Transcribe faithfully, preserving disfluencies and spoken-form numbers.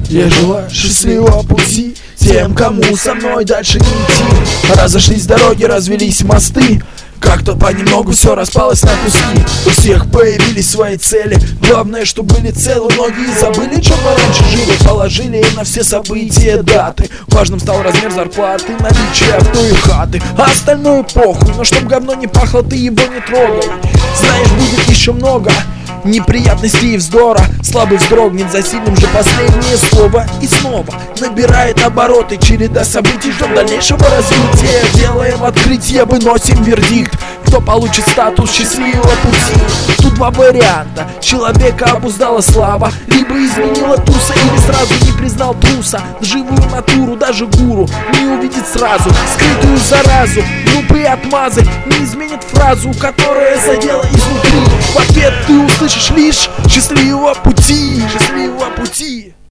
Я желаю счастливого пути тем, кому со мной дальше не идти. Разошлись дороги, развелись мосты, как-то понемногу все распалось на куски. У всех появились свои цели, главное, что были целы. Многие забыли, чем мы раньше жили, положили на все события даты. Важным стал размер зарплаты, наличие авто и хаты, а остальное похуй. Но чтоб говно не пахло, ты его не трогай. Знаешь, будет еще много неприятностей и вздора. Слабый вздрогнет, за сильным же последнее слово. И снова набирает обороты череда событий, ждем дальнейшего развития. Делаем открытие, выносим вердикт, кто получит статус счастливого пути. Тут два варианта: человека обуздала слава, либо изменила туса, или сразу не признал труса. Живую натуру даже гуру не увидит сразу, скрытую заразу. Глупые отмазы не изменят фразу, которая задела изнутри. В ответ ты услышишь лишь счастливого пути, счастливого пути.